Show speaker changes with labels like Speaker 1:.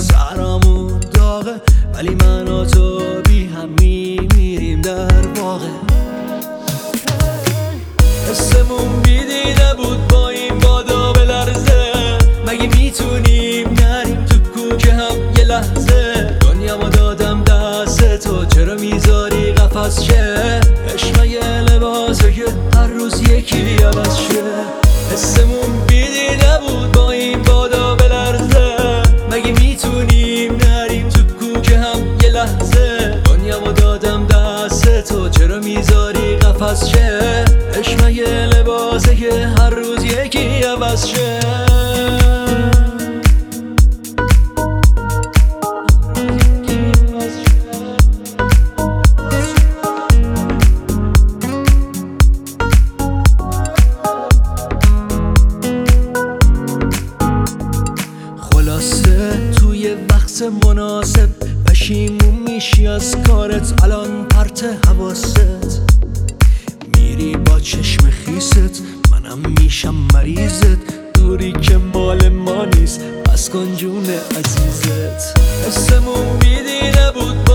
Speaker 1: سرامون داغه ولی من و تو بی هم میمیریم در واقع. حسمون بیدی نبود با این بادا بلرزه، مگه میتونیم نریم تو کوچه هم یه لحظه؟ دنیامو دادم دست تو چرا میذاری قفس شه؟ عشق مگه لباسه که هر روز یکی عوض شه؟ حسمون بیدی نبود با این بادا بلرزه، مگه میتونیم نریم تو کوچه هم یه لحظه؟ دنیامو دادم دست تو چرا میذاری قفس شه؟ عشق مگه لباسه که هر روز یکی عوض شه؟ خلاصه توی وقت مناسب پشیمون میشی از کارت، الان پرت حواست میری با چشم خیست، منم میشم مریضت، دوری که مال ما نیست پس کن جون عزیزت. حسمون بیدی نبود